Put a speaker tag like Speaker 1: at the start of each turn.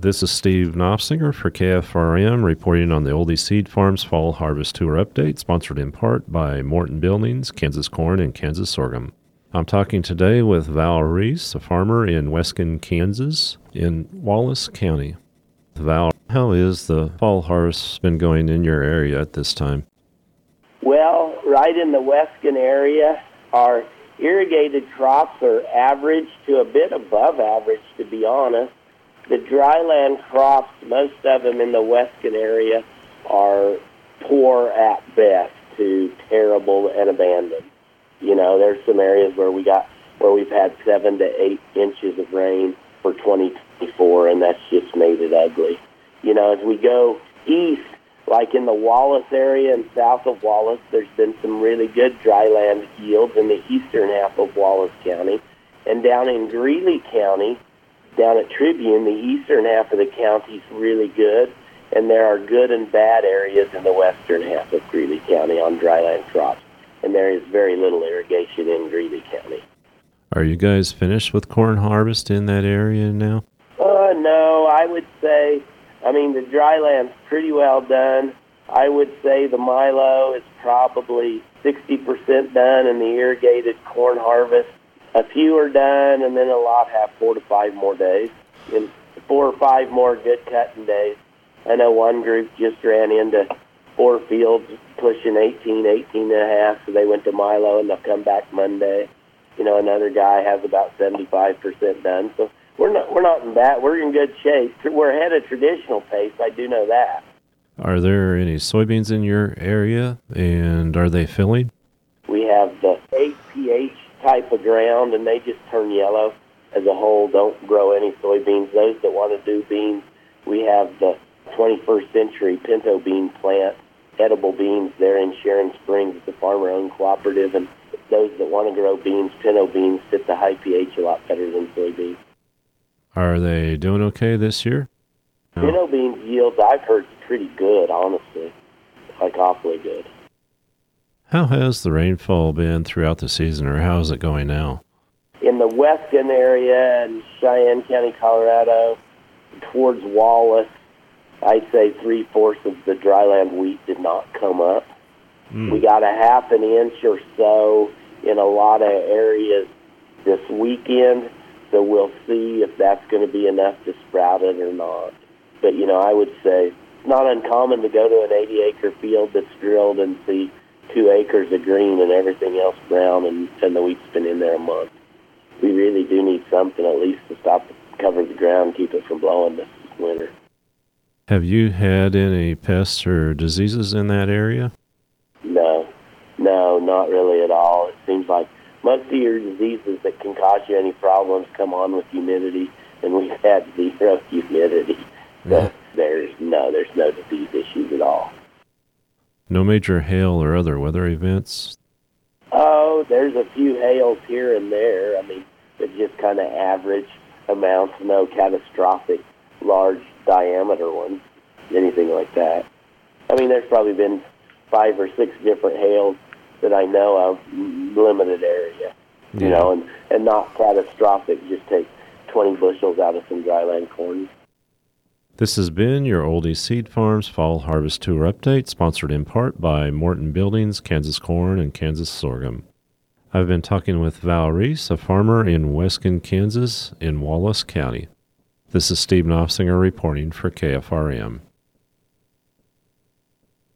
Speaker 1: This is Steve Knopfsinger for KFRM reporting on the Oldie Seed Farms Fall Harvest Tour Update, sponsored in part by Morton Buildings, Kansas Corn, and Kansas Sorghum. I'm talking today with Val Reese, a farmer in Weskin, Kansas, in Wallace County. Val, how is the fall harvest been going in your area at this time?
Speaker 2: Well, right in the Weskin area, our irrigated crops are average to a bit above average, to be honest. The dryland crops, most of them in the Weskin area, are poor at best to terrible and abandoned. You know, there's some areas where we've had 7 to 8 inches of rain for 2024, and that's just made it ugly. You know, as we go east, like in the Wallace area and south of Wallace, there's been some really good dryland yields in the eastern half of Wallace County. And down in Greeley County, down at Tribune, the eastern half of the county is really good, and there are good and bad areas in the western half of Greeley County on dryland crops, and there is very little irrigation in Greeley County.
Speaker 1: Are you guys finished with corn harvest in that area now?
Speaker 2: No, I would say, the dryland's pretty well done. I would say the milo is probably 60% done, and the irrigated corn harvest, a few are done, and then a lot have 4 to 5 more days, and 4 or 5 more good cutting days. I know one group just ran into 4 fields pushing 18 and a half, so they went to milo, and they'll come back Monday. You know, another guy has about 75% done, so we're not in bad. We're in good shape. We're ahead of traditional pace. I do know that.
Speaker 1: Are there any soybeans in your area, and are they filling?
Speaker 2: We have the 8 pH type of ground, and they just turn yellow. As a whole, don't grow any soybeans. Those that want to do beans, we have the 21st Century pinto bean plant, edible beans there in Sharon Springs. It's a farmer-owned cooperative, and those that want to grow beans, pinto beans, fit the high pH a lot better than soybeans.
Speaker 1: Are they doing okay this year? No.
Speaker 2: Pinto beans yields, I've heard, pretty good, honestly, like awfully good.
Speaker 1: How has the rainfall been throughout the season, or how is it going now?
Speaker 2: In the Weskin area and Cheyenne County, Colorado, towards Wallace, I'd say 3/4 of the dryland wheat did not come up. We got a half an inch or so in a lot of areas this weekend, so we'll see if that's going to be enough to sprout it or not. But, I would say it's not uncommon to go to an 80-acre field that's drilled and see 2 acres of green and everything else brown, and the wheat's been in there a month. We really do need something at least to stop cover the ground, keep it from blowing this winter.
Speaker 1: Have you had any pests or diseases in that area?
Speaker 2: No, not really at all. It seems like most of your diseases that can cause you any problems come on with humidity, and we've had 0 humidity. So there's no disease issues at all.
Speaker 1: No major hail or other weather events?
Speaker 2: Oh, there's a few hails here and there. They're just kind of average amounts, no catastrophic, large diameter ones, anything like that. There's probably been 5 or 6 different hails that I know of, limited area, and not catastrophic, just take 20 bushels out of some dryland corn.
Speaker 1: This has been your Oldie Seed Farms Fall Harvest Tour Update, sponsored in part by Morton Buildings, Kansas Corn, and Kansas Sorghum. I've been talking with Val Reese, a farmer in Weskin, Kansas, in Wallace County. This is Steve Knopfsinger reporting for KFRM.